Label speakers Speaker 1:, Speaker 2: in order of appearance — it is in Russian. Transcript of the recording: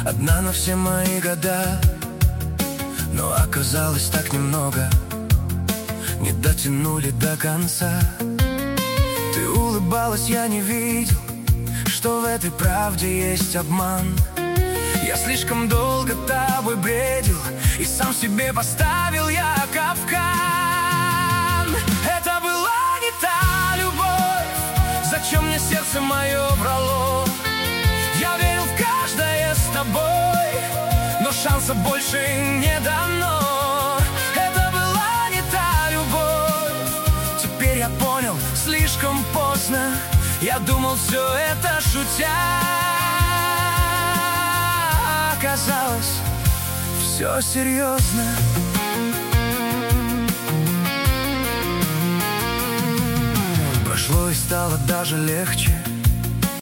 Speaker 1: одна на все мои года. Но оказалось так немного, не дотянули до конца. Ты улыбалась, я не видел, что в этой правде есть обман. Я слишком долго тобой бредил, и сам себе поставил я капкан. Это была не та любовь, зачем мне сердце мое врало. Я верил в каждое с тобой, но шанса больше не дано. Это была не та любовь, теперь я понял слишком поздно. Я думал, все это шутя, оказалось все серьезно. Прошло и стало даже легче,